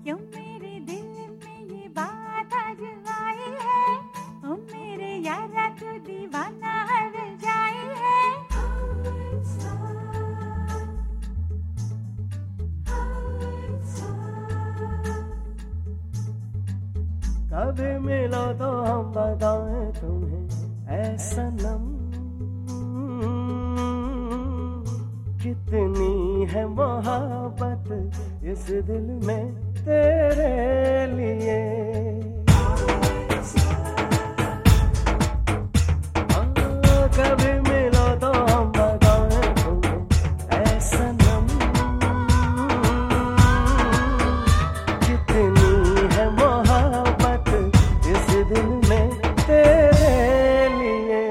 क्यों मेरे दिल में ये बात आज आई है, ओ मेरे यारा तू दीवाना हर जाई है। कभी मिलो तो हम बताएं तुम्हें ऐ सनम, कितनी है मोहब्बत इस दिल में तेरे लिए। कभी मिलो तो हम बताएं तुम्हें ऐ सनम, कितनी है मोहब्बत इस दिल में तेरे लिए।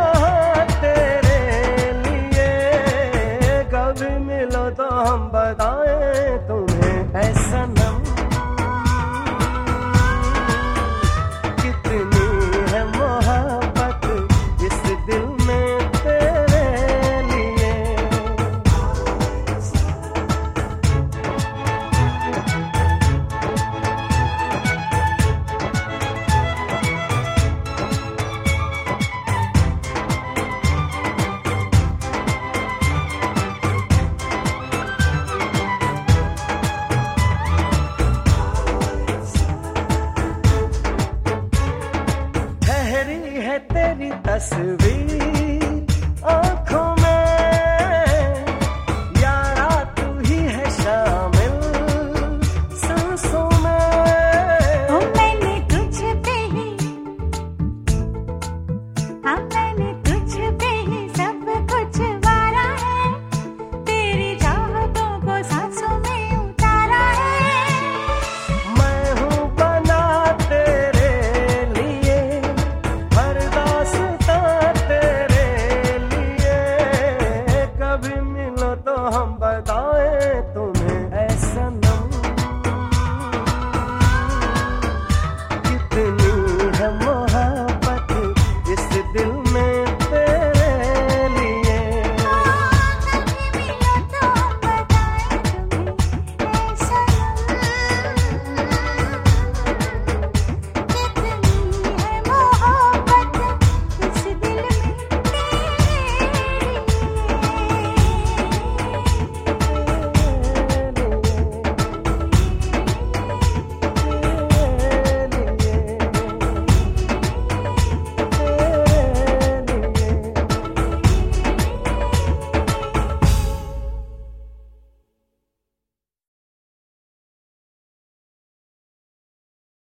तो हम बता